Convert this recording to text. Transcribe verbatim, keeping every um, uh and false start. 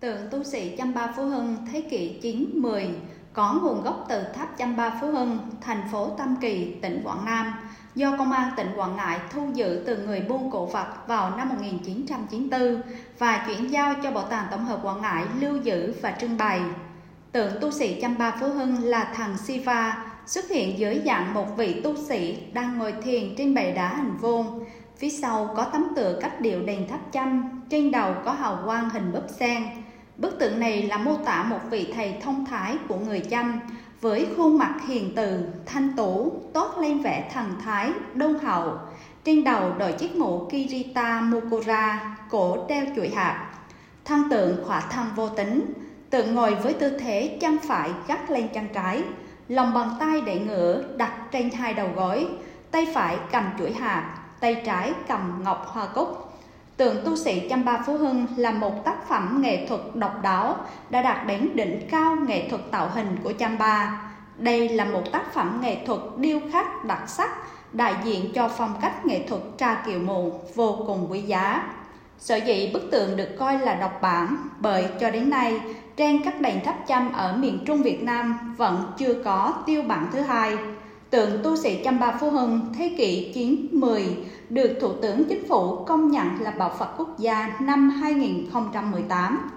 Tượng tu sĩ Chăm Ba Phú Hưng thế kỷ chín mười có nguồn gốc từ tháp Chăm Ba Phú Hưng, thành phố Tam Kỳ, tỉnh Quảng Nam, do Công an tỉnh Quảng Ngãi thu giữ từ người buôn cổ vật vào năm một nghìn chín trăm chín mươi tư và chuyển giao cho Bảo tàng Tổng hợp Quảng Ngãi lưu giữ và trưng bày. Tượng tu sĩ Chăm Ba Phú Hưng là thằng Siva, xuất hiện dưới dạng một vị tu sĩ đang ngồi thiền trên bệ đá hình vuông. Phía sau có tấm tượng cách điệu đền tháp Chăm, trên đầu có hào quang hình búp sen. Bức tượng này là mô tả một vị thầy thông thái của người Chăm, với khuôn mặt hiền từ, thanh tú, toát lên vẻ thần thái, đôn hậu. Trên đầu đội chiếc mũ Kirita Mukura, cổ đeo chuỗi hạt. Thân tượng khỏa thân vô tính, tượng ngồi với tư thế chân phải gác lên chân trái, lòng bàn tay để ngửa đặt trên hai đầu gối, tay phải cầm chuỗi hạt, tay trái cầm ngọc hoa cúc. Tượng tu sĩ Chăm Ba Phú Hưng là một tác phẩm nghệ thuật độc đáo, đã đạt đến đỉnh cao nghệ thuật tạo hình của Chăm Ba. Đây là một tác phẩm nghệ thuật điêu khắc đặc sắc, đại diện cho phong cách nghệ thuật Trà Kiệu Mù vô cùng quý giá. Sở dĩ bức tượng được coi là độc bản bởi cho đến nay, trên các đền tháp Chăm ở miền Trung Việt Nam vẫn chưa có tiêu bản thứ hai. Tượng tu sĩ Chăm Ba Phú Hưng thế kỷ chín mười được Thủ tướng Chính phủ công nhận là bảo vật quốc gia năm hai nghìn không trăm mười tám.